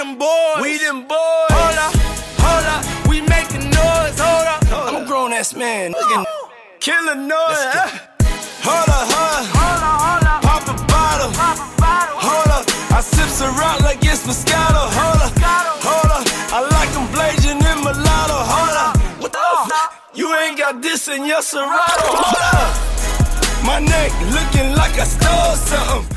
them boys. We them boys. Hold up, we making noise. Hold up. I'm a grown ass man. Killer noise. Hold up. Pop a bottle. Hold up. I sip Ciroc like it's Moscato. Hold up. I like them blazing in mulatto. Hold up. What the fuck? You ain't got this in your Serato. Hold up. My neck looking like I stole something.